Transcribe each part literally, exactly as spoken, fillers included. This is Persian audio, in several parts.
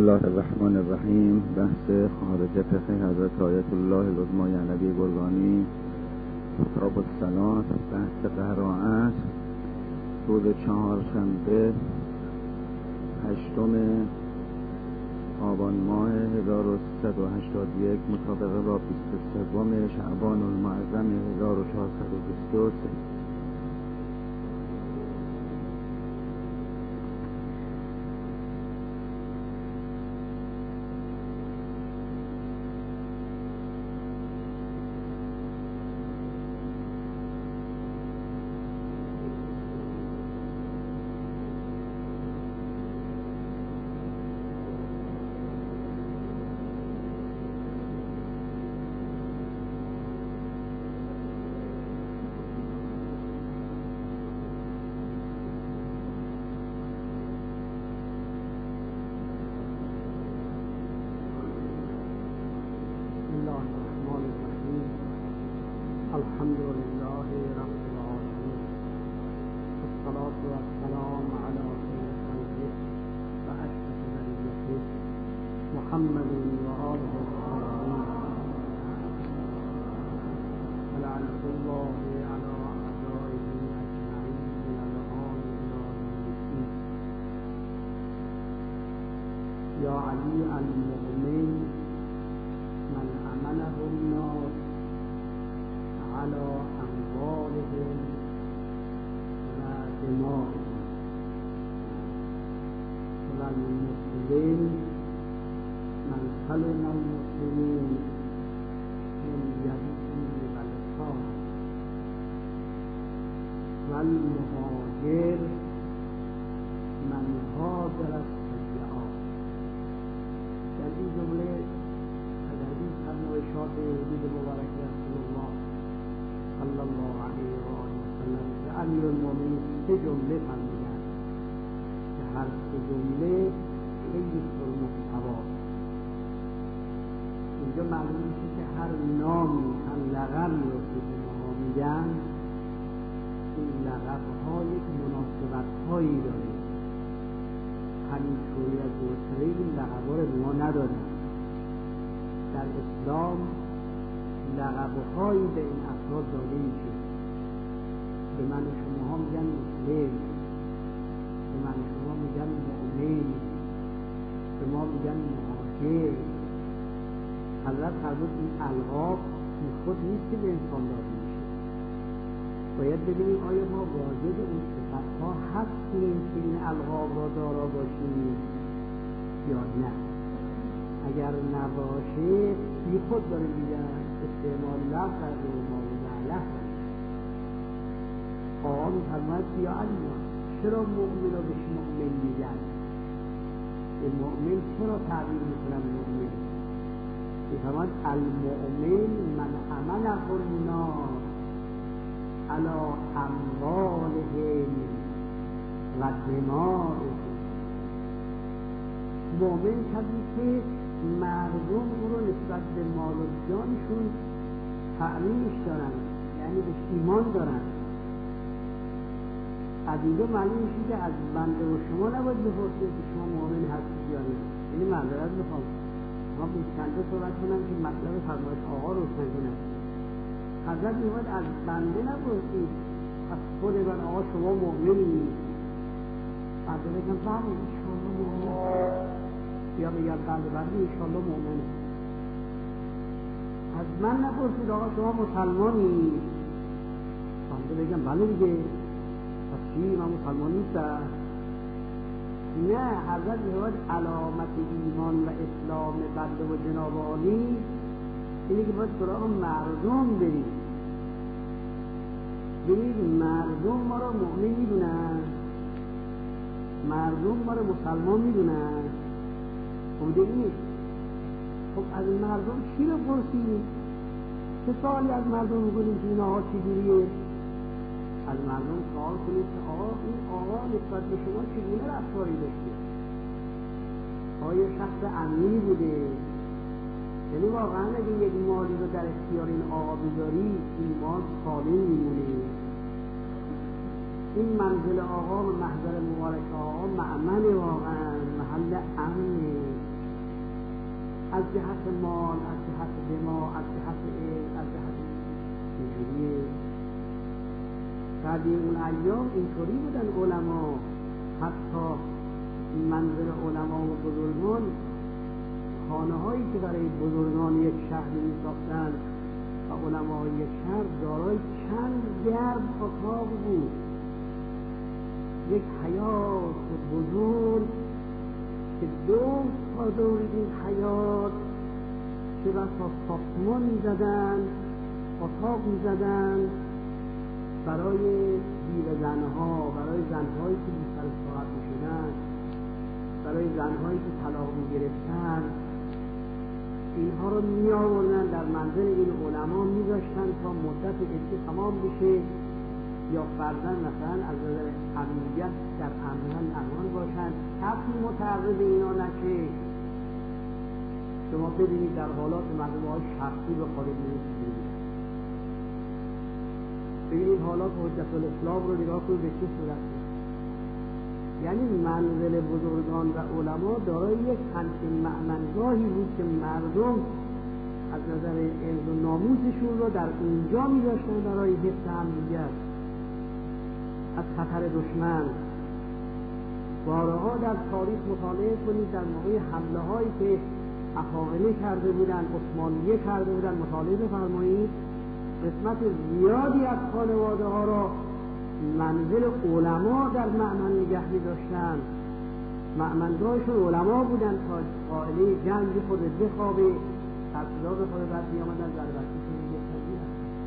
الله الرحمن الرحیم. بحث خارج فقه حضرت آیت الله العظمی یعنی گرگانی، کتاب الصلاة، بحث قرائت، روز چهارشنبه هشتم آبان ماه هزار و سیصد و هشتاد و یک مطابق با بیست و سوم شعبان المعظم هزار و چهارصد و بیست و سه. الحمد لله رب العالمين، والصلاة والسلام على خير خلقه وأشرف بريته محمد وآله الطاهرين، ولعنة الله على أعدائه أجمعين من الآن إلى يوم الدين. يا علي المؤمن من أمنه الناس على أموالهم ودمائهم، والمسلم من سلم المسلمين من يده ولسانه، والمهاجر من هاجر السیئات. در این جمله در این فرمایشات حدود مبارک رسول الله صلی الله علیه و آله و سلم به امیرالمومنین سه جمله فرمودند که هر سه جمله خیلی پرمحتوا. اینجا معلوم میشه که هر نامی، هر لقبی رو که به ما میگن، این لقب‌ها یک مناسبت‌هایی داره. همینطوری از دوتره این لقب‌ها رو به ما ندادن. در اسلام لقب‌هایی به این افراد داده میشه. به من شماها میگن مسلم، به من شما میگن مؤمن، به ما میگن مهاجر. حضرت فرمود این القاب این خود نیست که به انسان داده میشه. باید ببینیم آیا ما واجد این صفت‌ها هستیم که این القاب را دارا باشیم یا نه. اگر نباشه بی خود داره میگن استعمال لفظ از مال معلق. آقا میفرماید یا علی چرا مؤمن رو بهش مؤمن میگن؟ به مؤمن چرا تعبیر میکنن مؤمن؟ میفرماید المؤمن من امنه الناس علی اموالهم و دمائهم. مؤمن کسی که مردم او رو نسبت به مال و جانشون تعظیمش دارن، یعنی بهش ایمان دارن. از اینجا معلوم میشه که از بنده و شما نباید بپرسید که شما مؤمن هستید یا نه. یعنی معذرت میخوام ما به چنده صحبت کنم که مطلب فرمایش آقا روشن کنم. حضرت میخواد از بنده نپرسید، از خود من آقا شما مؤمنی؟ بنده بگم بله انشاءالله مؤمن، یا بگم بنده بنده انشاءالله مؤمنه. از من نپرسید آقا شما مسلمانی؟ بنده بگم بله دیگه، پس چی من مسلمان نیستم؟ نه، حضرت میخواد علامت ایمان و اسلام بنده و جناب عالی اینه که باید سراغ مردم بریم. ببینید مردم ما را مؤمن میدونن، مردم ما را مسلمان میدونن. خب دیگه خب از مردم چی رو پرسیم؟ چه سوالی از مردم میکنیم که این آقا چجوریه؟ از مردم سوال کنید که آقا این آقا نسبت به شما چگونه رفتاری داشته؟ آیا شخص امینی بوده؟ یعنی واقعا اگه یک مالی رو در اختیار این آقا بذاری این مال سالم میمونه. این منزل آقا و محضر مبارک آقا معمل واقعا محل امنه. از جهت مال، از جهت دماغ، از جهت علم، از جهت اینجوریه. قدیم اون ایام اینطوری بودن علما، حتی منزل علما و بزرگان، خانه هایی که برای بزرگان یک شهر می ساختن و علمای یک شهر دارای چند درب اتاق بود، یک حیاط بزرگ که دور تا دور این حیاط چه بسا ساختمان می زدن، اتاق می زدن برای دیر زنها، برای زنهایی که بی سر ساعت می شدن، برای زنهایی که طلاق می گرفتن. اینها رو می آوردن در منزل این علما می داشتن تا مدت عده تمام بشه، یا فرزن مثلا از نظر امنیت در امن امان باشن، کسی متعرض اینا نشه. شما ببینید در حالات مردم های شخصی به خارج میرسید، ببینید حالات حجت الاسلام رو نگاه کنید به چه صورت. یعنی منزل بزرگان و علما دارای یک همچین مأمنگاهی بود که مردم از نظر عرض و ناموسشون رو در اونجا می داشتن برای حفظ امنیت از خطر دشمن. بارها در تاریخ مطالعه کنید در موقع حمله هایی که افاقنه کرده بودن، عثمانیه کرده بودن، مطالعه بفرمایید قسمت زیادی از خانواده ها را منزل علما در مأمن نگه می داشتن. مأمنگاهشون علما بودن تا قائله جنگ خود بخوابه، تفصیلات خود بعد می آمدن در وقتشون میگفتن.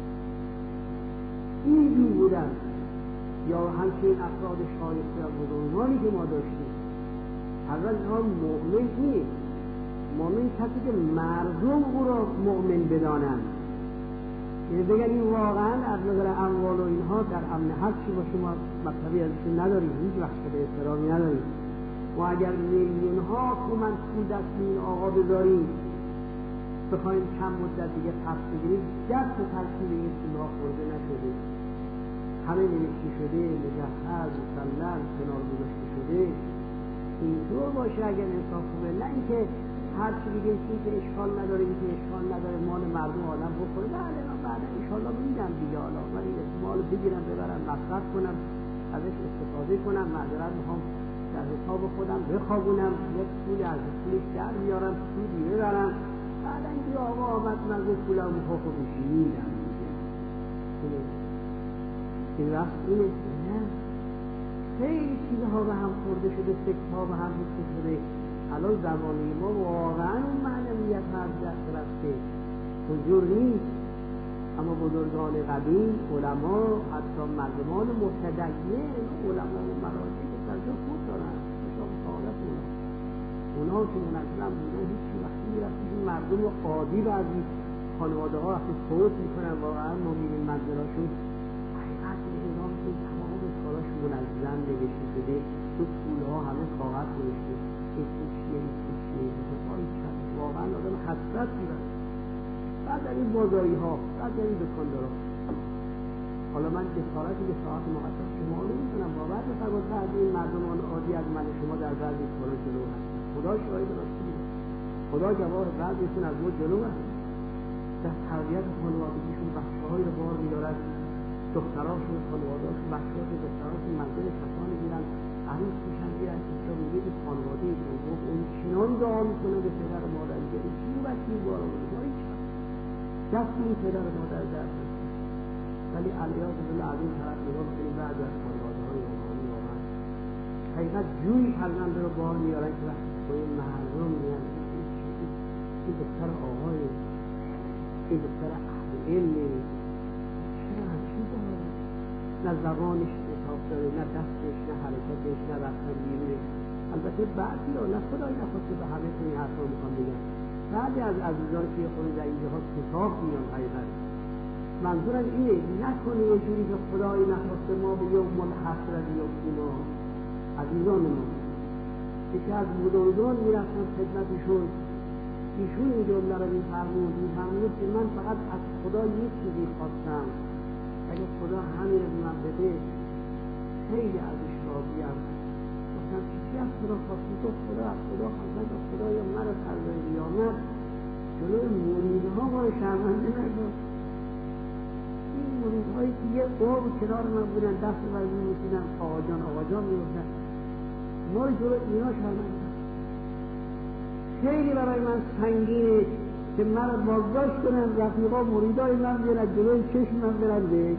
این جو بودن. یا همچنین افراد شایسته و بزرگانی که ما داشتیم، اول ها مؤمن نیست. مؤمن کسی که مردم او را مؤمن بدانند، یعنی بگن این واقعا از نظر اموال و اینها در امن هست که با شما مطلبی ازشون نداریم، هیچ وقت به احترامی نداریم. و اگر میلیون ها تومن پول دست این آقا بذاریم بخوایم چند مدت دیگه پس بگیریم، دست ترکیب این پولها خورده نشده، همه نوشته شده، مجهز، مسلم، کنار گذاشته شده. اینطور باشه اگر انسان خوبه، نه اینکه هر چی بگه این که اشکال نداره، این که اشکال نداره، مال مردم آدم بخوره، بله من بعدا انشالله میدم دیگه، حالا من این مال بگیرم ببرم مصرف کنم، ازش استفاده کنم، معذرت میخوام در حساب خودم بخوابونم، یک پول از پولش در بیارم، سودی ببرم، بعدا اینکه آقا آمد من گفت پولم میخواه خود میدم دیگه. این وقت اینه نه، خیلی چیزها به هم خورده شده، سکت‌ها به هم ریخته شده. الان زمانه ما واقعا اون معنویت از دست رفته، حضور نیست. اما بزرگان قدیم، علما، حتی مردمان متدین، علما و مراجع که درجا خود دارن، شما سعادت اونا اونا که منظم بودن، هیچ وقتی میرفتید این مردم عادی و از این خانواده ها وقتی فوت میکنن، واقعا ما میبینیم منزلاشون حقیقت میدونم که تمام کاراش منظم نوشته شده، تو پولها همه کاغذ نوشته، این چیه این چیه واقعا آدم حسرت میبره. بعد در این بازاری ها، بعد در این دکاندارا، حالا من جسارتی به ساعت مقدس شما رو میتونم باور بفرمایید بعد این مردمان عادی از من شما در بعضی کارا جلو هست، خدا شاهد راستی میده، خدا گواه، بعضیشون از ما جلو هست. در تربیت خانوادگیشون بچه‌های رو بار می‌دارن، دختراشون، خانواده‌هاشون، بچه‌هاشون، دختراشون منزل کسانی میرن، عروس میشن، میرن اینجا میگه که خانواده دوم اون چنان دعا میکنه به پدر و مادر، میگه چی وقتی بارا بود ما هیچ دست این پدر و مادر درد نیست. ولی علیه بالله از این طرف نگاه میکنیم بعضی از خانواده‌های روحانی واقعا حقیقت جوی فرزند رو بار میارن که وقتی با این مردم میان این دختر آقای، این دختر اهل علمه، چرا همچین داره؟ نه زبانش اتاق داره، نه دستش، نه حرکتش، نه رفتن بیرونه. البته بعضی ها نه خدایی نخواسته به همه تو این حرفا میخوام بگم، بعضی از عزیزان که خود در اینجا ها کتاب میان حقیقت منظورم اینه نکنه یه جوری که خدایی نخواسته ما به یوم الحسرت بیفتیم. عزیزان ما یکی از بزرگان میرفتن خدمتشون، ایشون این جمله رو میفرمود میفرمود که من فقط از خدا یک چیزی خواستم، اگه خدا همین رو من بده خیلی ازش راضیم. گفتم چی از خدا خواستی؟ تو خدا از خدا خواستم که خدایا مرا فردا قیامت جلوی مریدها ما رو شرمنده نکن. این مریدهایی که یه قاب کنار من بودن دست بر می‌نوشیدن آقا جان آقا جان می‌گفتن، ما رو جلوی اینا شرمنده نکن. خیلی برای من سنگینه که من رو بازداشت کنن رفیقا مریدای من بیارن جلوی چشم من برن به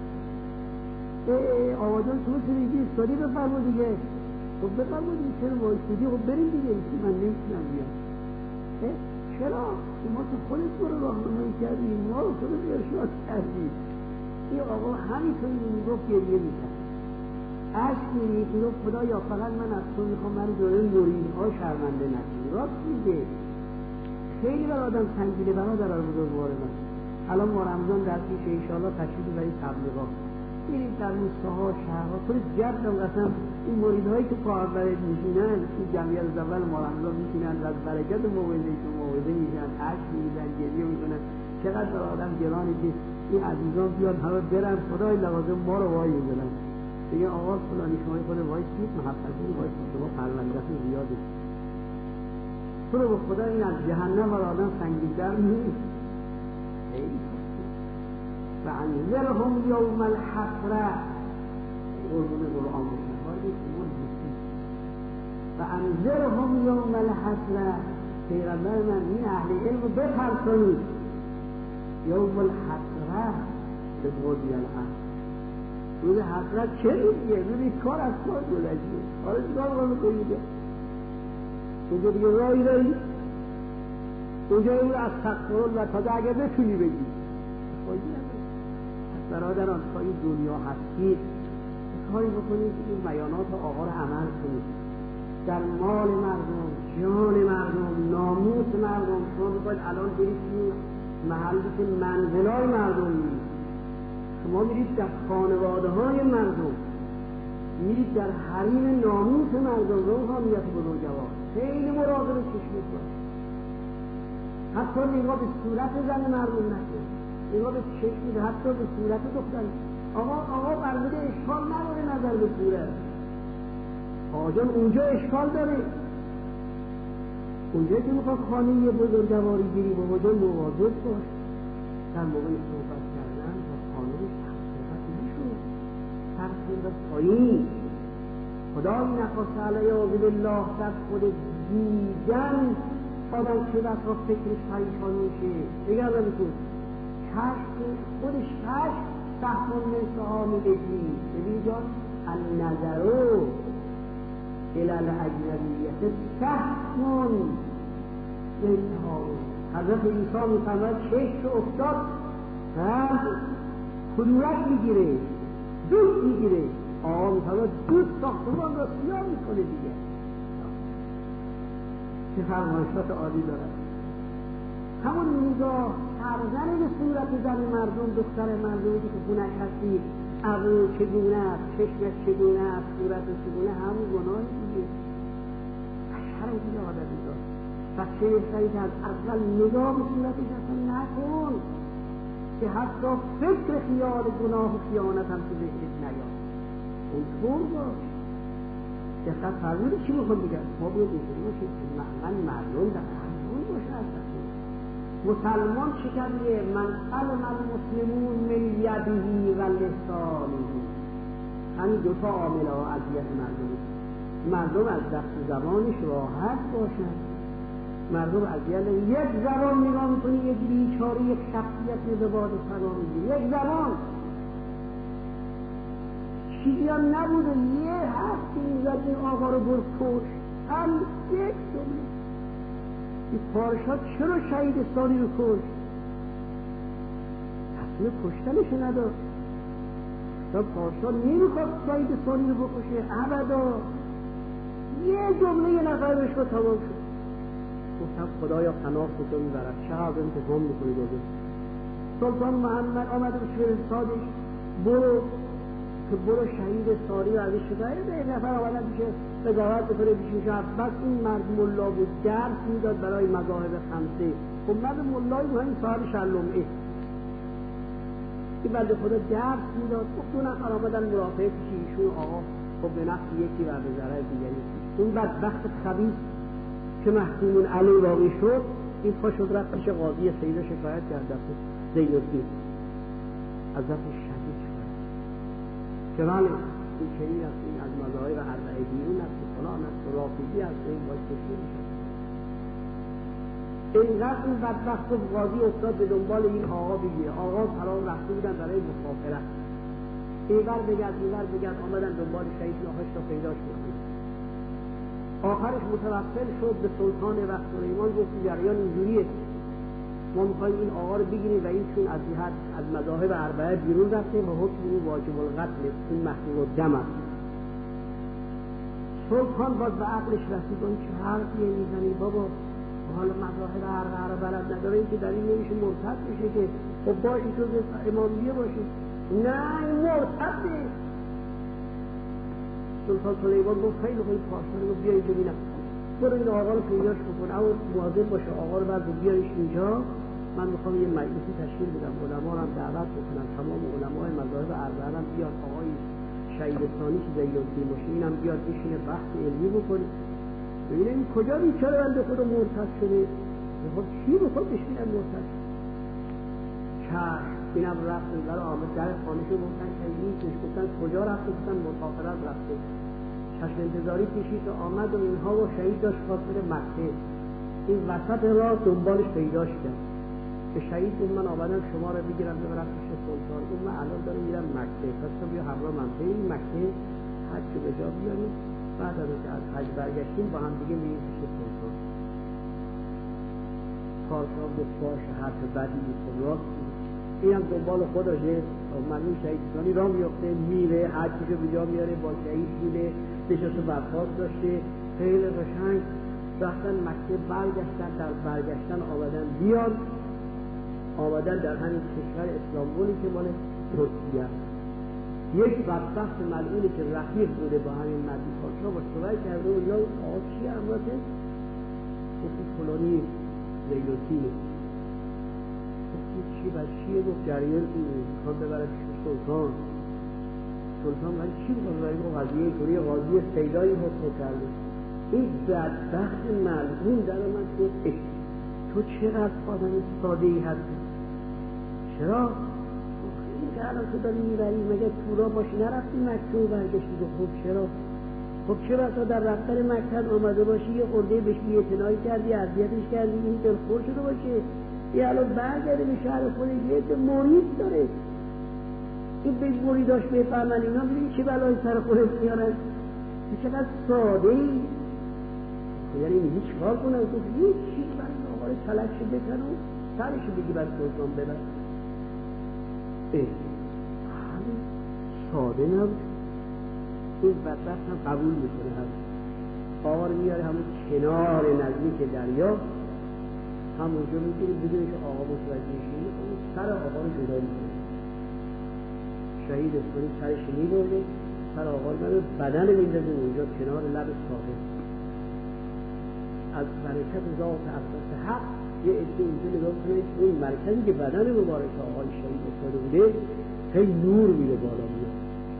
آقا جان شما چرا اینجا ایستادی بفرما دیگه. خب بفرما دیگه چرا وایسادی؟ خب بریم دیگه. من نمیتونم بیام. چرا؟ شما تو خودت برو راهنمایی کردی، ما رو خودت ارشاد کردی. این آقا همینطور میگفت گریه میکرد، عشق میریخت، خدایا فقط من از تو میخوام من جلوی مریدها شرمنده نکنی. راست میگه. خیلی برای آدم سنگینه برادر بزرگوار من. الان ما رمضان در پیش انشاءالله تشریف برای تبلیغات میریم در روستاها شهرها خود جدم قسم این مریدهایی که پا برد میشینن این جمعیت از اول ما رمضان میشینن از برکت موعظه که موعظه میشن عشق میریزن گریه میکنن. چقدر برای آدم گرانی که این عزیزان بیان همه برن خدای لوازم ما رو وای میزنن دیگه آقا فلانی شما خود وای سید محبتی وای سید شما پرونده‌تون زیاده. تو رو به خدا این از جهنم برای آدم سنگین‌تر نیست. و انذرهم یوم الحسرة قربون قرآن بشن و انذرهم یوم الحسرة پیغمبر من این اهل علم رو بترسونید یوم الحسرة به بودی الحق روز حسرت چه روزیه؟ روزی کار از کار گذشته حالا چیکار باید بکنید؟ اونجا دیگه راهی داری؟ اونجا اون از تقبل و تازه اگر بتونی بگی برادران کاری دنیا هستید کاری بکنید که این بیانات آقا رو عمل کنید. در مال مردم، جان مردم، ناموس مردم شما بخواید الان برید این محلی که منزلای مردم میرید، شما میرید در خانواده های مردم، میرید در حریم ناموس مردم، روحانیت بزرگوار خیلی مراقب چشمید باش. حتی نگاه به صورت زن مردم نکنید، نگاه به چشمید، حتی به صورت دختر. آقا آقا فرموده اشکال نداره نظر به صورت. آقا جان اونجا اشکال داره، اونجا که میخواد خانه یه بزرگواری گیری بابا جان مواظب باش. در موقع صحبت کردن با خانه صحبت نشون ترسیم و پایین خدای نخواست علیه عزیز الله در خود دیدن آدم چه بسا فکرش پریشان میشه. دیگر بکن چشم خودش چشم سهمون مثل ها میگهی ببین جان النظرو الال اجنبیت سهمون مثل ها. حضرت عیسی میفرماید چشم افتاد کدورت میگیره دود میگیره. آقا میفرماید دود ساختمان را سیاه میکنه دیگه. چه فرمایشات عالی دارد. همون نگاه سرزن به صورت زن مردم دختر مردمی که خونش هستی ابرو چگونه است چشمش چگونه است صورتش چگونه همون گناهی دیگه اشهر دیگه عادتی داشت. بچه بهتری که از اول نگاه به صورتش اصلا نکن که حتی فکر خیال گناه و خیانت هم تو ذهنت نیاد. اون طور باش دقت فرمودی چی میخواد بگم ما باید اینطوری باشیم که من مردم در همون باشه اصلا مسلمان شکریه من سلم المسلمون من یدهی و لسانهی. همین دوتا عامل ها اذیت مردم مردم از دست زبانش راحت باشن. مردم اذیت یک زبان نگاه میکنی یک بیچاره یک شخصیت نزباد فنا میگیری یک زبان چیزی هم نبوده یه هفت میزد این آقا رو برد کش هم یک جمله این پارشاد چرا شهید سالی رو کش تصمیم کشتنش نداشت. تا پارشاد نمیخواد شهید سالی رو بکشه ابدا یه جمله یه نفر بهش رو تمام شد. گفتم خدایا پناه کجا میبرد چقدر انتقام میکنی داده. سلطان محمد آمده به فرستادش برو که برو شهید ساری رو ازش شده یه نفر آمدن میشه قضاوت بکنه بیشون شد. بس این مرد ملا بود درس میداد برای مذاهب خمسه. خب مرد ملای بود همین صاحب شلومعه این بلد خدا درس میداد. خب دو نفر آمدن مرافعه پیش ایشون آقا خب به نفس یکی و به ضرر دیگری. اون بدبخت خبیث که محکوم علی واقعی شد این پا شد رفت پیش قاضی سیده شکایت کرد دست زینالدین از دست شدید شد چنانه این چنین است، این از مذاهب اربعه بیرون است، فلان است، رافضی است، این باید کشته میشد. اینقدر این بدبخت و قاضی افتاد به دنبال این آقا بگیره. آقا فرام رفته بودن برای مسافرت، اینور بگرد اینور بگرد، آمدن دنبال شهید آخرش تا پیداش کردن. آخرش متوسل شد به سلطان وقت سلیمان، گفت جریان اینجوریه، ما میخوایم این آقا رو بگیریم و این چون از جهت از مذاهب اربعه بیرون رفته و حکم این واجب القتل، این محکوم الدم است. سلطان باز به عقلش رسید، اون چه حرفیه میزنی بابا، حالا مذاهب اربعه رو بلد نداره، این که در این نمیشه مرتد میشه که خب باشی تو امامیه باشی. نه این مرتده. سلطان سلیمان گفت خیلی خیلی پاسدار رو بیا اینجا بینم، برو این آقا رو پیداش بکن، اما مواظب باشه آقا رو بعد بیارش اینجا، من میخوام یه مجلسی تشکیل بدم، علما رو هم دعوت بکنم، تمام علمای مذاهب اربعه هم بیاد، آقای شهید ثانی که زینالدین باشه اینم بیاد بشینه بحث علمی بکنه، ببینه این کجا بیچاره بنده خدا مرتد شده، خب چی بخواد بشینم مرتد چشم. اینم رفت اینقدر آمد در خانهشو گفتن که نیستش، گفتن کجا رفته، گفتن مسافرت رفته. چشم انتظاری کشید و آمد و اینها و شهید داشت خواست بره مکه. این وسط راه دنبالش پیداش کرد به شهید گفت من آمدم شما رو بگیرم ببرم پیش سلطان. گفت من الان دارم میرم مکه، پس تو بیا همراه من بریم مکه حج به جا بیاریم، بعد از اینکه از حج برگشتیم با هم دیگه میریم پیش سلطان. پادشاه گفت باشه، حرف بدی نیست، راست اینم دنبال خودشه. معلوم شهید ثانی راه میفته میره حجشو به جا میاره، با شهید بوده، نشست و برخاست داشته، خیلی قشنگ رفتن مکه. برگشتن، در برگشتن آمدن بیان آمدن در همین کشور اسلامبولی که مال ترکیه. یک بدبخت ملعونی که رفیق بوده با همین مردی پادشاه با صحبت کرده و اینا آقا چیه امراته؟ گفتی فلانی زینالدینه. گفتی چی بر چیه؟ گفت جریان میخواد ببرد سلطان. سلطان ولی چی میخواد ببرد؟ گفت قضیه طوری قاضی سیدایی حکم کرده. این بدبخت ملعون در من گفت تو چقدر آدم ساده ای هستی؟ چرا؟ این که الان تو داری میبری مگه تورا باشی نرفتی مکه و برگشتی؟ خب چرا؟ خب چرا تا در رفتن مکه آمده باشی یه خورده بهش بی‌اعتنایی کردی، اذیتش کردی، این دلخور شده باشه، یه الان برگرده به شهر خودش، یه عده مرید داره، این به مریداش بفهمن اینا ببین چه بلایی سر خودش میارن. تو چقدر ساده ای؟ یعنی این هیچ کار کنه؟ گفت هیچ چیز برای آقا رو تلکش بکن و سرش بگی بر سلطان ببر. ای همین ساده نبود. این بدبخت هم قبول میکنه، هست آقا رو میاره همون کنار نزدیک دریا، همونجا میگیره بدونه که آقا متوجه شده، اون سر آقا رو جدا میکنه. شهید ثانی سرش میبرده، سر آقا رو بدن میندازه اونجا کنار لب ساحل. از برکت ذات اقدس حق یه عده اینجا نگاه کنید، اون مرکزی که بدن مبارک آقای شهید افتاده بوده خیلی نور میره بالا میاد.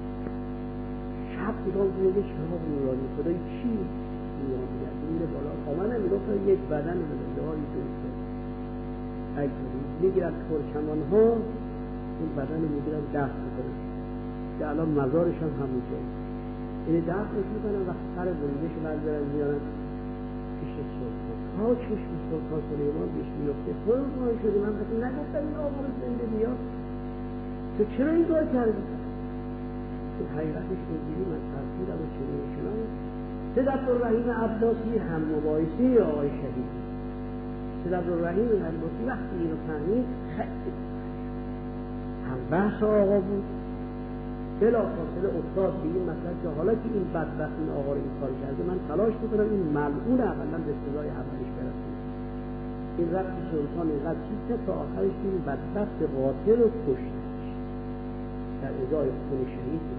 شب نگاه کنید چراغ نورانی، خدای چی نورانی میاد میره بالا. آمدن نگاه کنید یک بدن بوده ها اینجا افتاده. اگه میگیرن ترکمان ها اون بدن میگیرن دست میکنن که الان مزارش هم همونجا، یعنی دستش میکنن و سر بریدش بردارن میارن پیش سلطان. ها چشم سلطان سلیمان بیش میفته، خود مای شده من بسید نگفتم این آقا رو زنده بیا، تو چرا این کار کردی؟ تو حقیقتش بگیری من ترسیدم و چنین و چنان. سید عبدالرحیم عباسی هم مباحثه آقای شهید، سید عبدالرحیم عباسی وقتی این رو فهمید خیلی هم بحث آقا بود، بلا فاصله افتاد به این مسئله که حالا که این بدبخت این آقا رو این کار کرده، من تلاش میکنم این ملعون اولا به سزای عملش برسه. این رفت سلطان اینقدر چیزه تا آخرش این بدبخت قاتل رو کشتش در ازای خون شهید بود.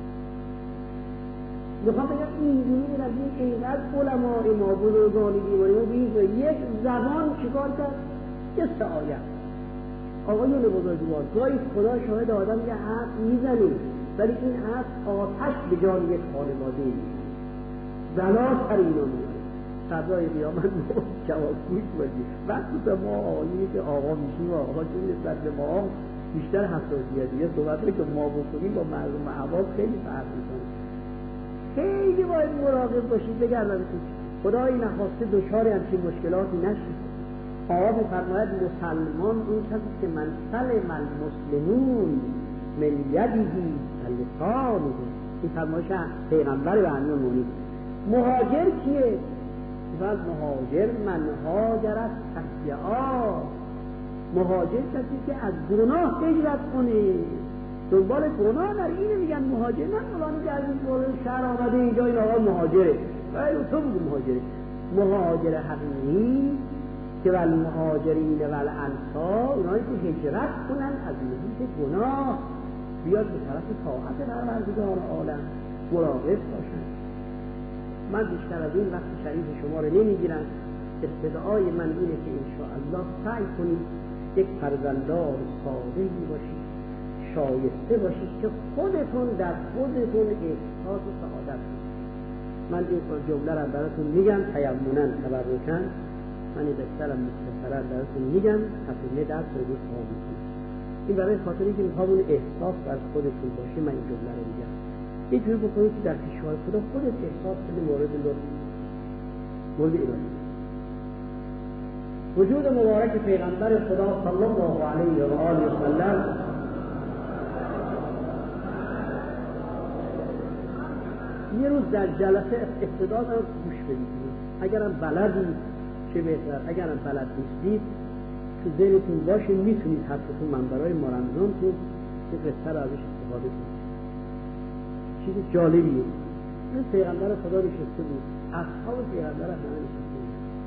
میخوام بگم اینجوری این از این اینقدر علماء ما بزرگان دیوانی ما بینید یک زبان چیکار کرد؟ یه سعایت آقایون بزرگوار، گاهی خدا شاهد آدم یه حرف میزنه ولی این حرف آتش به جان یک خانواده میزنه، بلا سر اینا میاره. فردای قیامت ما جواب گوش باشیم. وقتی به ما آقایی که آقا میشیم و آقا چون نسبت به ما بیشتر حساسیتیه، صحبتایی که ما بکنیم با مردم عوام خیلی فرق میکنه. خیلی باید مراقب باشید. بگردم خدایی نخواسته دچار همچین مشکلاتی نشید. آقا میفرماید مسلمان اون کسی که من سلم المسلمون من یدیه لسانه. این فرمایش پیغمبر به همین مونید. مهاجر کیه؟ فرد مهاجر من هاجر از اشیاء. مهاجر کسی که از گناه هجرت کنه، دنبال گناه در اینه میگن مهاجر. نه فلانی که از این شهر آمده اینجا این آقا مهاجره، ولی تو بگو مهاجره. مهاجر حقیقی که ول مهاجرین و الانصار، اونایی که هجرت کنن از محیط گناه بیاد به طرف طاعت پروردگار عالم، مراقب باشن. من بیشتر از این وقت شریف شما رو نمیگیرم. استدعای من اینه که انشاءالله سعی کنید یک فرزندار صالحی باشید، شایسته باشید که خودتون در خودتون احساس و سعادت کنید. من این جمله را براتون میگم تیمنا تبرکاً. من این بسترم مختصرا براتون میگم حتما درس رو روز ها میکنم. این برای خاطری که میخوام اون احساس از خودتون باشه من این جمله رو میگم. یه جوری بکنید که در پیشوای خدا خودت احساس کنی مورد لطف مورد الهی. وجود مبارک پیغمبر خدا صلی الله علیه و آله و سلم یه روز در جلسه ابتدا رو گوش بدید. اگرم بلدی چه بهتر، اگرم بلد نیستید تو ذهنتون باشه میتونید حتی تو منبرهای مارمزون تو این قصه رو ازش استفاده کنید. چیز جالبیه. این پیغمبر خدا نشسته بود، اصحاب پیغمبر همه نشسته بود.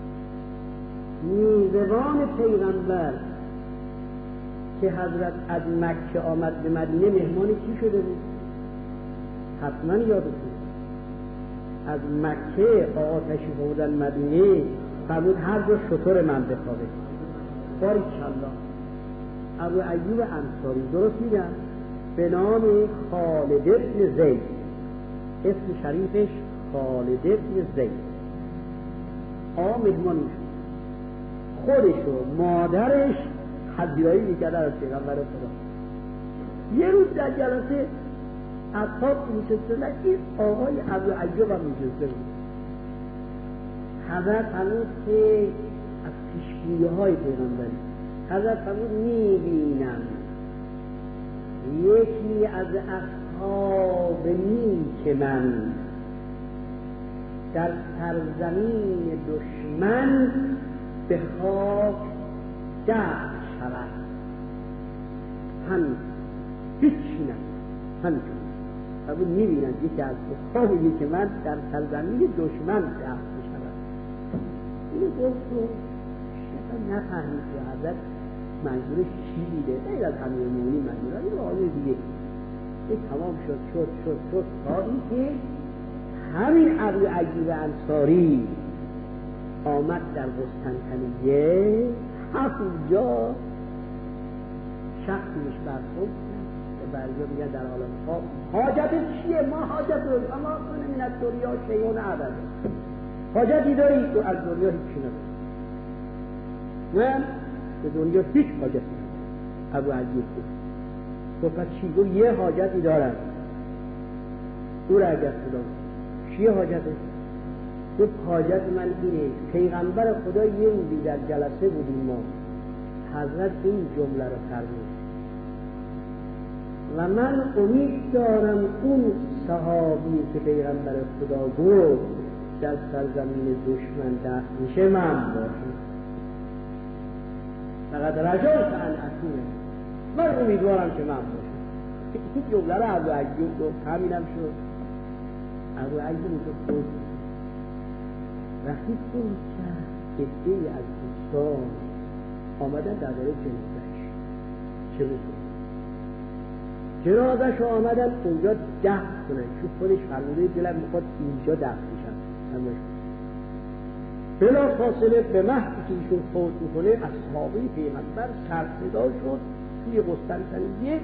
میزبان پیغمبر که حضرت از مکه آمد به مدینه مهمان کی شده بود؟ حتما یادتون از مکه آقا تشریف آوردن مدینه فرمود هر دو شطور من بخوابه. باریکالله. ابو ایوب انصاری، درست میگم، به نام خالد بن زید، اسم شریفش خالد بن زید، آقا مهمان میشد. خودش و مادرش هدیه‌ای میکردن از پیغمبر خدا. یه روز در جلسه اصحاب نشسته این آقای ابو ایوب هم نشسته بود. حضرت فرمود که از پیشگویی‌های پیغمبری حضرت فرمود میبینم یکی از اصحاب نیک من در سرزمین دشمن به خاک دفن شود. همین هیچی نه، همین فرمود میبینم یکی از اصحاب نیک من در سرزمین دشمن دفن شود. اینو گفت و شاید نفهمید که حضرت منظورش چی میده. غیر از همین مومنی منظور این آیه دیگه. این تمام شد شد شد شد تا این که همین ابو ایوب انصاری آمد در قسطنطنیه. همونجا شخصی بهش برخورد به بریا میگه در عالم خواب حاجت چیه؟ ما حاجت رو اما کنه من از دنیا شیون عبده. حاجتی داری؟ تو از دنیا هیچی نداری. من به دنیا هیچ حاجتی ندارم. ابو ایوب گفت پس چی؟ گفت یه حاجتی دارم. او را اگر خدا چیه حاجته؟ گفت حاجت من اینه پیغمبر خدا یه روزی در جلسه بودیم ما، حضرت این جمله رو فرمود و من امید دارم اون صحابی که پیغمبر خدا گفت در سرزمین دشمن دفن میشه من باشم. فقط رجاء ان اكون، من امیدوارم که من باشم. این جمله رو ابو ایوب گفت، همینم شد. ابو ایوب گفت وقتی خود کرد عده‌ای از دوستان آمدن در داره جنازش چه بکنن؟ جنازش آمدن اونجا دفن کنن، چون خودش فرموده دلم میخواد اینجا دفن بشن. بلا فاصله به محضی که ایشون فوت میکنه اصحابه پیغمبر سرصدا شد توی قسطنطنیه.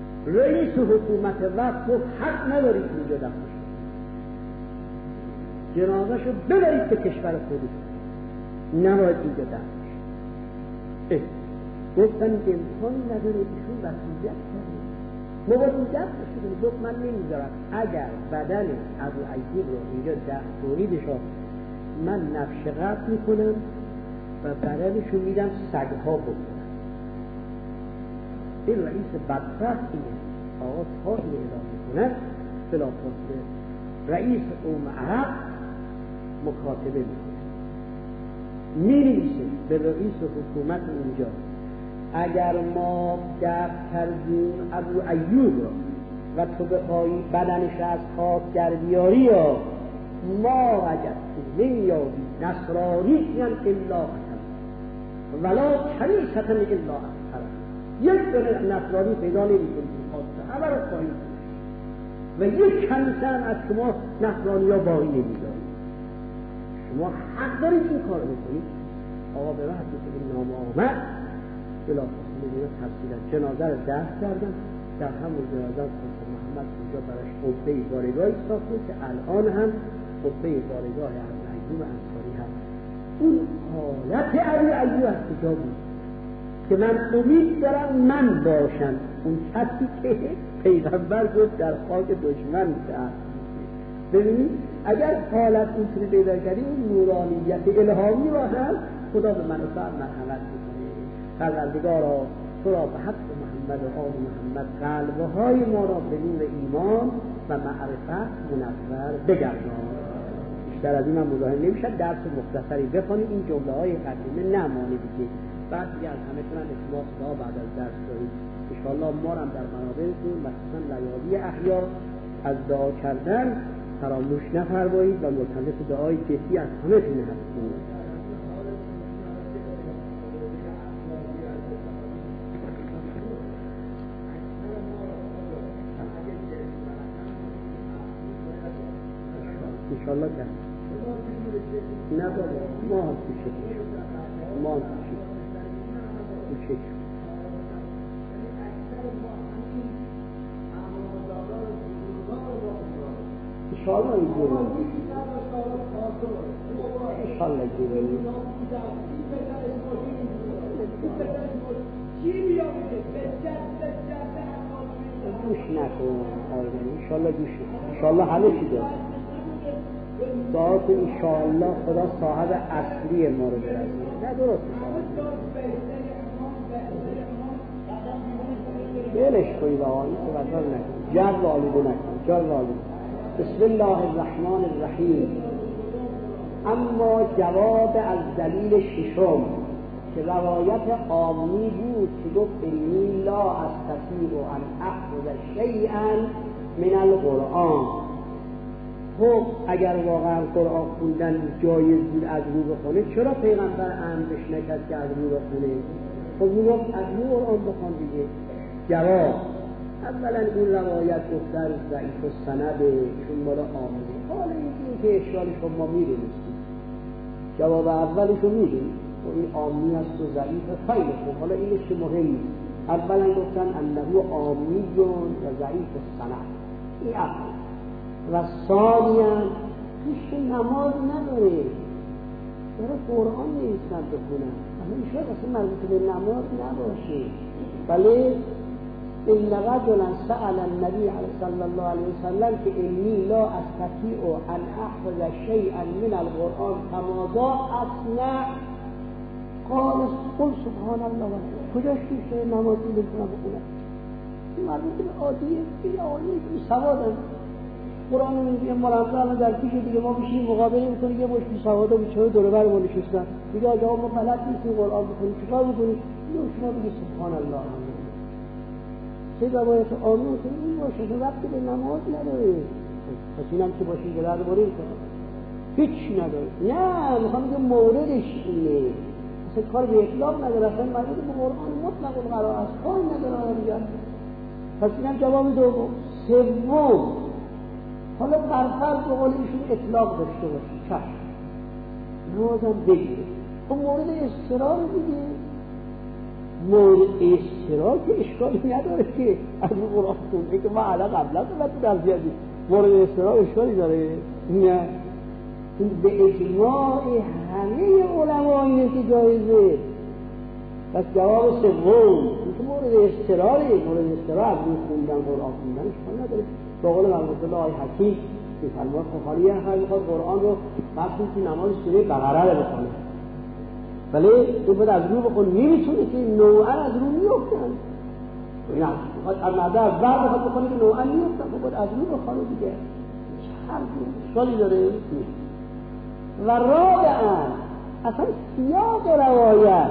رئیس حکومت وقت گفت حق نداری که اینجا دفن بشن. جنازه‌شو ببرید به کشور خودتون، نباید اینجا دفن شه. گفتن امکان نداره، ایشون وصیت کرده، ما باید این دفن شده. گفت من نمیذارم اگر بدن ابو ایوب رو اینجا تولیدش ها من نفش قطع میکنم و بدنشو میدم سگها بکنم. این رئیس بدبخت اینه، آقا تا این اعلام میکنه بلافاصله رئیس قوم عرب مکاتبه میکنه، می‌نویسه به رئیس حکومت اونجا اگر ما دفن کردیم ابو ایوب و تو بخوایی بدنش از خاک در بیاری یا ما اگر نمیابی نصرانی الا حکم ولا کنیسة الا اکثر، یک دونه نصرانی پیدا نمی‌کنی همه رو خواهی و یک کنیسه هم از شما نصرانی ها باقی نمی‌داری. شما حق دارید این کار بکنید. آقا به وقتی که این نام آمد بلافاصله دیگه تفصیلا جنازه رو دفن کردن. در همون جنازه سلطان محمد اونجا براش قبه بارگاهی ساخته که الان هم قبه بارگاه ابو ایوب انصاری هست. اون حالت ابو ایوب از کجا بود که من امید دارم من باشم اون کسی که پیغمبر گفت در خاک دشمن دست. ببینید اگر حالت اونطوری پیدا کردیم اون نورانیت الهامی را هم خدا به من و سر مرحمت میکنه. پروردگارا تو را به حق محمد و آل محمد قلبهای ما را به نور ایمان و معرفت منور بگردان. بیشتر از این هم مزاحم نمیشد، درس مختصری بخونید این جمله های قدیمه نمانه دیگه. بعد دیگه از همه تونن اخلاص دعا بعد از درس دارید انشاءالله. ما هم در منابرتون مخصوصا لیالی احیا از دعا کردن فراموش نفرمایید و ملتمس دعای جدی از همه تون هستیم. انشاءالله کرد نه بابا ما هم پیشه ما هم پیشه پیشه انشاءالله این جوری انشاءالله جوری گوش نکن انشاءالله گوش نکن انشاءالله همه چی داره دعا که انشاءالله خدا صاحب اصلی ما رو برسونه. نه درست بلش کنی با آنی که بدار نکن جر والدو نکن جر والدو. بسم الله الرحمن الرحیم. اما جواب از دلیل ششم که روایت عامی بود که گفت انی لا استطیع ان اخذ شیئا من القرآن. خب اگر واقعا قرآن خوندن جایز بود از رو بخونه چرا پیغمبر امر بهش نکرد که از رو بخونه؟ خب میگفت از رو قرآن بخون دیگه. جواب اولا این روایت گفتن ضعیف السند چون مال عامه. حالا این که اشکال شما میدونستید جواب اولشو میدونید و این عامی هست و ضعیف خیلی خوب. حالا اینش که مهم نیست. اولا گفتن انه عامی و ضعیف السند این اول و ثانیاً هیچ نماز نداره داره قرآن نیستن بخونن اما شاید اصلا مربوط به نماز نباشه. بله این رجلا سأل النبی صلی الله علیه وسلم که انی لا استطیع ان احفظ شیئا من القرآن فماذا اصنع قال قل سبحان الله و کجاش میشه نماز نمیتونم بخونم؟ این مربوط به عادیه این سواد قرآن میگه مرضا در پیش دیگه ما میشیم مقابله میکنیم یه مش بی‌سوادا بیچاره دور بر ما نشستن دیگه آقا ما بلد نیستیم قرآن بخونیم چیکار بکنیم؟ شما بگید سبحان الله. چه روایت آمون که این باشه که وقتی به نماز نداره پس اینم که باشیم به درد باریم کنم هیچ نداره. نه میخوام بگم موردش اینه اصلا کار به اطلاق نداره اصلا مربوط به قرآن مطلق القرار است کار نداره میگن. پس اینم جواب دوم. سوم حالا برفرض به قول ایشون اطلاق داشته باشی چشم نمازم بگیره. خب مورد استرار دیگه مورد استرار که اشکالی نداره که از اون قرآن خونده که ما علا قبلا تو باید در زیادی مورد استرار اشکالی داره؟ نه این به اجماع همه علماییه که جایزه. پس جواب سوم این که مورد استراره، مورد استرار از این خوندن قرآن خوندن اشکال نداره. به قول مرحوم الله حکیم که فرمود بخاری هر میخواد قرآن رو وقتی که نماز سوره بقره رو بخونه، ولی تو باید از رو بخون، نمیتونه که نوعا از رو میفتن. نه از نظر اول بخواد بخونه که نوعا میفتن، باید از رو بخونه دیگه. هر اشکالی داره نیست. و رابعا اصلا سیاق روایت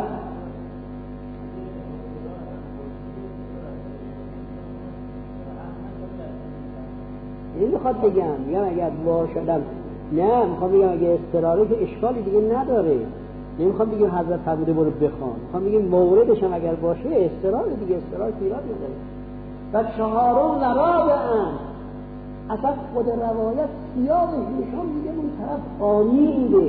این میخواد بگم میگم اگر باشدم نه میخوام بگم اگر استراره که اشکالی دیگه نداره، نمیخوام بگم حضرت فرموده برو بخوان، میخوام بگم موردش هم اگر باشه استراره دیگه، استراره ایراد نداره. و چهارم و رابعا اصلا خود روایت سیاقش نشان میده اون طرف آمی بوده،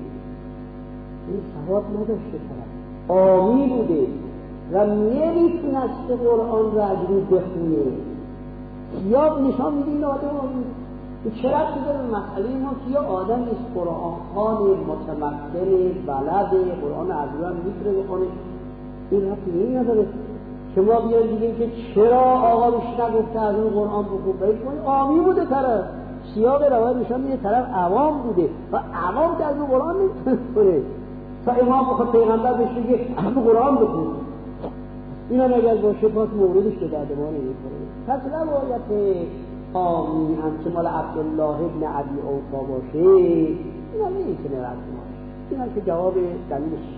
این سواد نداشته طرف آمی بوده و نمیتونست قرآن را از رو بخونه. سیاق نشان میده این آدم آمی بوده. چرا که داره مسئله ما که یه آدم نیست قرآن خوان متمکن بلده قرآن از رو هم میتونه بخونه، این حتی این نداره که ما بیان دیگه که چرا آقا روش نگفته از اون قرآن بخون باید کنی. آمی بوده طرف، سیاق روایت نشان میده طرف عوام بوده و عوام که از اون قرآن نمیتونه کنه تا امام بخواد پیغمبر بهش بگه از اون قرآن بخون. این هم اگر باشه پاس موردش به درد ما نمیخوره. پس روایت آمی هم که مال عبدالله ابن ابی اوفا باشه این هم نمیتونه رد باشه. این هم که جواب دلیلش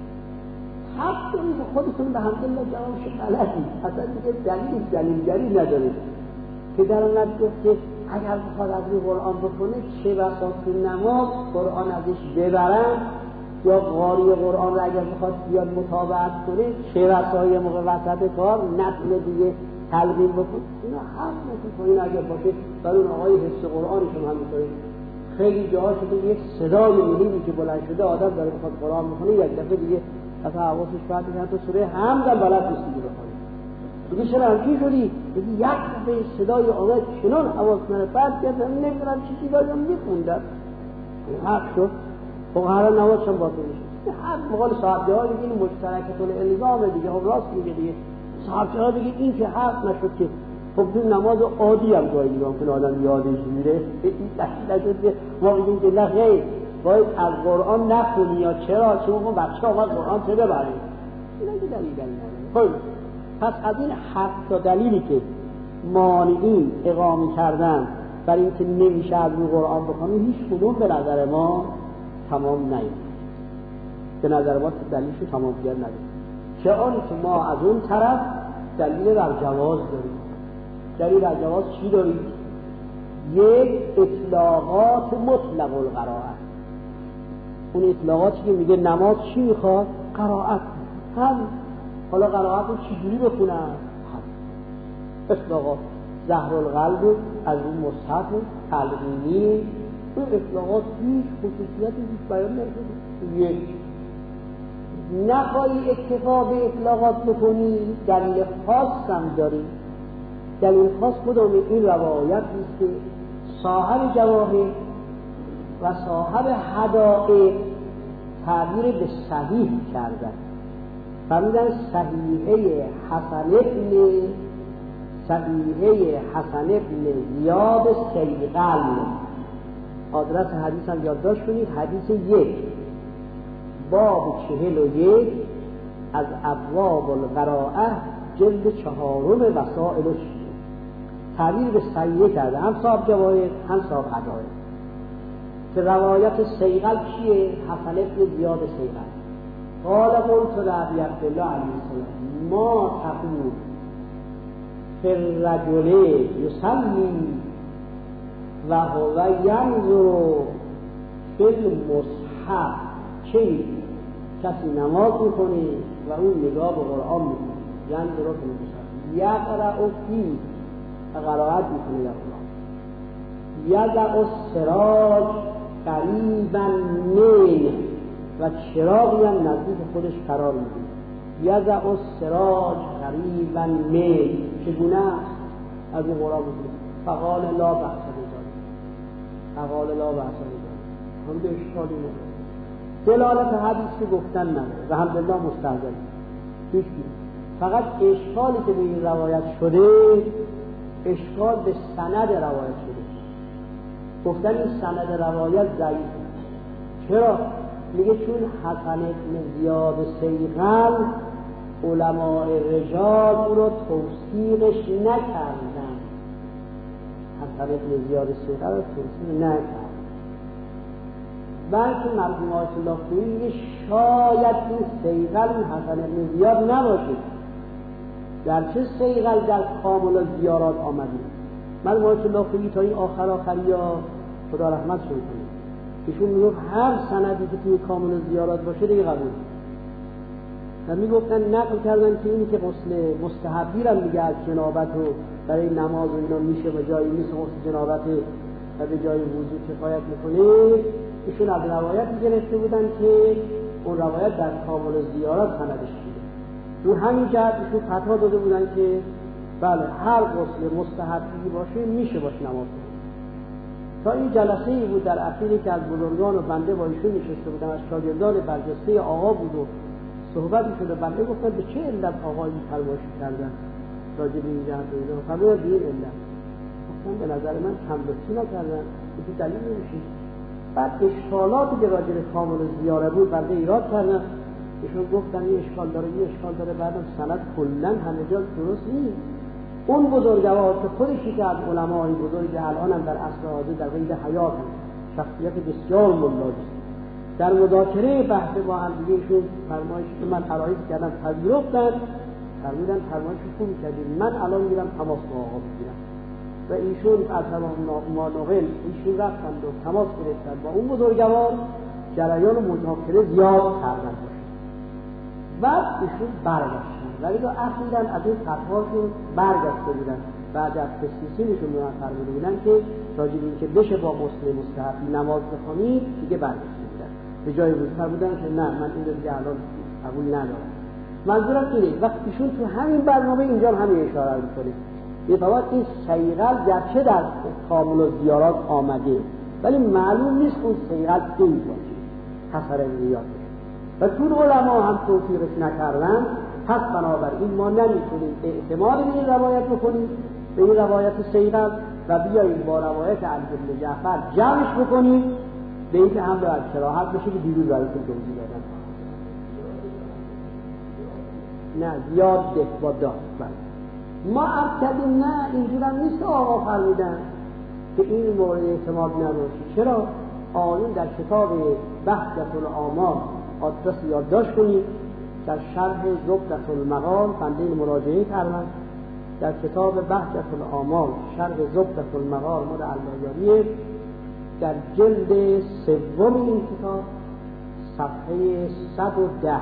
حتی این خودتون به همدلله جوابش غلطی اصلا دیگه دلیل دلیلگری نداره که در آن گفت که اگر بخواد از این قرآن بکنه چه بسا تو نماز قرآن ازش ببرن یا قاری قرآن را اگر بخواد بیاد مطابقت کنه چه بسا یه موقع وسط کار نتونه دیگه تلقین بکنه. اینا حق نکنه. این اگر باشه برای اون آقای حفظ قرآنشون هم میکنه خیلی جاها شده یک صدای مهمی که بلند شده آدم داره بخواد قرآن بکنه یک دفعه دیگه اصلا حواسش پرت میکنه تو سوره حمد هم بلد نیستی بخونی دیگه چرا همچین شدی؟ دیگه یک دفعه صدای آمد چنان حواس من پرت کرد من نمیدونم چی چیزایی هم میخوندم حق شد. خب هر نمازش هم باطل میشه. حق مقال صحابه ها دیگه این مشترکت الالزام دیگه خب راست میگه دیگه صحابه ها دیگه این که حق نشد که خب این نماز عادی هم جایی دیگه ممکن آدم یادش میره این نشد که ما بگیم که نه خیر باید از قرآن نخونی یا چرا چون اون بچه آمد قرآن چه ببرید این اگه دلیل دلیل نداره. پس از این هفت دلیلی که مانعین اقامه کردن برای اینکه نمیشه از این قرآن بخونی هیچ کدوم به نظر ما تمام نیست، به نظر ما دلیلش تمام دیگر نداره. چه آن که ما از اون طرف دلیل بر جواز داریم. دلیل بر جواز چی داریم؟ یک اطلاقات مطلق القرائت. اون اطلاقاتی که میگه نماز چی میخواد؟ قرائت هم. حالا قرائت رو چجوری بخونن؟ هم اطلاقات زهر القلب از اون مصحف تلقینی اون اطلاقات هیچ خصوصیتی هیچ بیان نشده. یک نخواهی اکتفا به اطلاقات بکنی دلیل خاص هم داری. دلیل خاص کدوم؟ این روایت نیست که صاحب جواهر و صاحب حدائق تعبیر به صحیح کردن. فرمودن صحیحه حسن ابن صحیحه حسن ابن زیاد سیقل. آدرس حدیث هم یادداشت کنید. حدیث یک باب چهل و یک از ابواب القراءه جلد چهارم وسائل الشیعه. تعبیر به صحیحه کرده هم صاحب جواهر هم صاحب حدائق. که روایت سیقل چیه؟ حسن ابن زیاد سیقل قال قلت لعبی عبدالله علیه السلام ما تقول فی الرجل یصلی و هو ینظر فی المصحف. چه کسی نماز میکنه و اون نگاه به قرآن میکنه ینظر فی المصحف یقرأ فیه قرائت میکنه در قرآن یضع السراج قریبا منه و چراغی هم نزدیک خودش قرار میده. یضع السراج قریبا منه چگونه از این قرآن میکنه فقال لا بحث بذاره فقال لا بحث بذاره هم به اشکالی نداره، دلالت حدیث که گفتن نداره و الحمدلله مستحضر هیچ فقط اشکالی که به این روایت شده اشکال به سند روایت شده. گفتن این سند روایت ضعیف. چرا؟ میگه چون حسن بن زیاد صیقل علماء رجال او را توثیقش نکردن. حسن بن زیاد صیقل را توثیق نکردن، بلکه مرحوم آیت الله خویی میگه شاید این صیقل این حسن بن زیاد نباشه، گرچه صیقل در کامل زیارات آمده. مرحوم آیت الله خویی تا این آخر آخری یا خدا رحمت شد ایشون میگفت هر سندی که توی کامل زیارات باشه دیگه قبول. و میگفتن نقل کردن که اینی که غسل مستحبی را میگه از جنابت و برای نماز و اینا میشه و جایی نیست غسل جنابت و به جای وضو کفایت میکنه، ایشون از روایتی گرفته بودن که اون روایت در کامل زیارات سندش شده. تو همین جهت ایشون فتوا داده بودن که بله هر غسل مستحبی باشه میشه باش نماز. تا این جلسه ای بود در اخیری که از بزرگان و بنده با ایشون نشسته بودن، از شاگردان برجسته آقا بود و صحبتی شده. بنده گفتن به چه علت آقا این فرمایش کردن راجع به این جهت و اینا؟ فرمودن به این علت. گفتن به نظر من کم لطفی نکردن، این دلیل نمیشه. بعد اشکالاتی که راجع به کامل زیاره بود بنده ایراد کردن، ایشون گفتن این اشکال داره این اشکال داره، بعدم سند کلا همه جا درست نیست. اون بزرگوار که خودشی که از علمای بزرگ الان هم در عصر حاضر در قید حیات شخصیت بسیار ملاجی در مذاکره بحث با هم دیگه ایشون فرمایش که من عرایض کردم پذیرفتن، فرمودن فرمایش خوبی کردیم، من الان میرم تماس با آقا بگیرم. و ایشون از تمام مانوغل ایشون رفتن و تماس گرفتن با اون بزرگوار، جریان مذاکره زیاد کردن باشه. بعد ایشون برگشتن، ولی تو اخیراً از این فتواشون برگشته بودن. بعد از تسلیسینشون به من فرموده بودن که راجع به این که بشه با غسل مستحبی نماز بخونید دیگه برگشته بودن. به جای وضو فرمودن که نه من این رو دیگه الان قبول ندارم. منظورم اینه وقتی ایشون تو همین برنامه اینجا هم همین اشاره می‌کنه. یه فقط این صیقل گرچه در کامل و زیارات آمده ولی معلوم نیست اون صیقل کی باشه، حسن زیاد و طول علما هم توفیقش نکردن. پس بنابراین ما نمیتونیم اعتماد به این روایت بکنیم، به این روایت صیقل و بیاییم با روایت علی بن جعفر جمعش بکنیم به اینکه هم به کراهت بشه که دیروز براتون توضیح دادم. نه زیاد ده با داد ما عرض کردیم نه اینجور هم نیست. آقا فرمودن که این مورد اعتماد نباشه. چرا؟ آیون در کتاب بهجت الآمال آدرس یادداشت کنید، در شرح زبدة المقال بنده مراجعه کردم، در کتاب بهجت الآمال شرح زبدة المقال مورد علایاریه در جلد سوم این کتاب صفحه صد و ده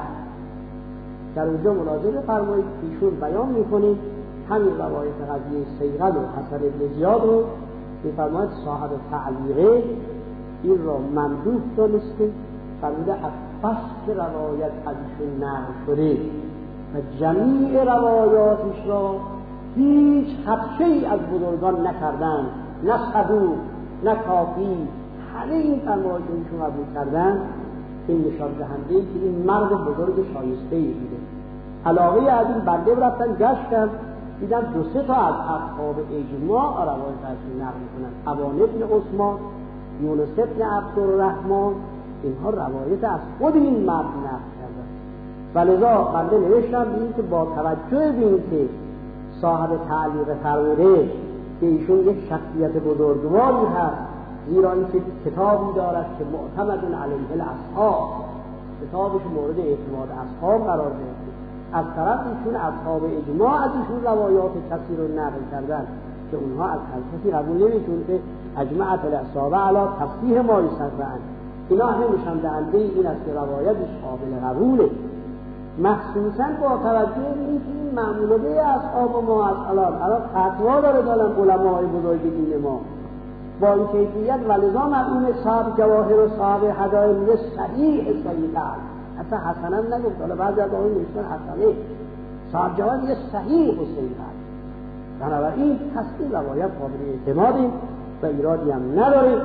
در اونجا مراجعه بفرمایید. ایشون بیان میکنید همین روایت قضیه صیقل و حسن بن زیاد رو میفرماید صاحب تعلیقه این را ممدوح دانسته، فرموده از فصل روایت از ایشون نقل شده و جمیع روایاتش را هیچ خدشه ای از بزرگان نکردن، نه صدوق نه کافی، همه این فرمایش ایشون قبول کردن. این نشان دهنده که این مرد بزرگ شایسته ای بوده. علاوه از این بنده رفتن گشتن دیدن دو سه تا از اصحاب اجماع روایت ازشون نقل میکنن، ابان ابن عثمان، یونس ابن عبدالرحمن، اینها روایت از خود این مرد نقل کردن. ولذا بنده نوشتم به این که با توجه به این که صاحب تعلیق فرموده که ایشون یک شخصیت بزرگواری هست، زیرا این کتابی دارد که معتمد علیه الاصحاب، کتابش مورد اعتماد اصحاب قرار گرفته، از طرف ایشون اصحاب اجماع از ایشون روایات کثیر رو نقل کردن که اونها از هر کسی قبول نمی‌کنن که اجمعت الاصحاب علی تصحیح ما یسرعن. اینا همه نشان دهنده این است که روایتش قابل قبوله، مخصوصا با توجه به اینکه این معموله اصحاب ما از الان الان فتوا داره دادن علمای بزرگ دین ما با این کیفیت. ولذا مرحوم صاحب جواهر و صاحب هدایل میگه صحیح صحیح اصلا حسنا نگفت، حالا بعضی از آقایون نوشتن حسنه، صاحب جواهر میگه صحیح و صحیح. بنابراین تصدیق روایت قابل اعتمادی و ایرادی هم نداره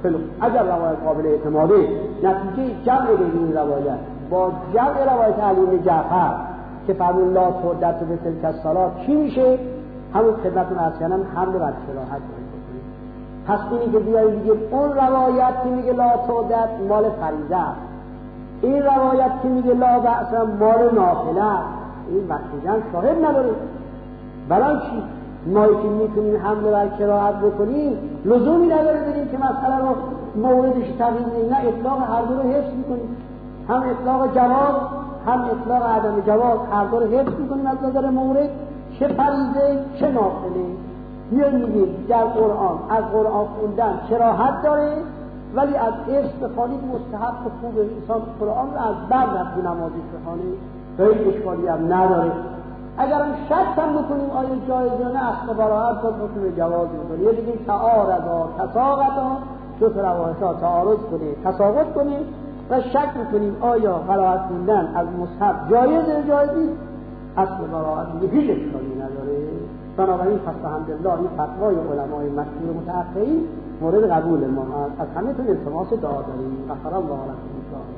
اگر روایت قابل اعتماده، نتیجه جمع بین این روایت با جمع روایت علی بن جعفر که فرمود لا تردد به تلک الصلاه چی میشه؟ همون خدمتتون عرض کردم حمل بر کراهت کنید. پس اینی که بیایید دیگه اون روایت که میگه لا تردد مال فریضه است، این روایت که میگه لا بأس مال نافله است، این وقتیدن شاهد نداره. برای چی؟ ما که میتونیم حمل بر کراهت بکنیم لزومی نداره بریم که مسئله رو موردش تغییر بدیم، نه اطلاق هر دو رو حفظ میکنیم، هم اطلاق جواز هم اطلاق عدم جواز هر دو رو حفظ میکنیم از نظر مورد، چه فریضه چه نافله. یا میگیم در قرآن از قرآن خوندن کراهت داره ولی از اسم خانید مستحب و خوبه، انسان قرآن رو از بعد رفت نمازی بخوانه هیچ اشکالی هم نداره. اگر هم شک هم بکنیم آیا جایز یا نه اصل براحت باز حکم جواز میکنه. یه بگیم تعارضا تساقطا، دو تا روایت ها تعارض کنه تساقط کنیم و شک میکنیم آیا قرائت خوندن از مصحف جایز یا جایز نیست، اصل براحت دیگه هیچ اشکالی نداره. بنابراین پس الحمدلله این فتوای علمای مشهور متأخرین مورد قبول ما از همه تون التماس دعا داریم. غفر الله لكم.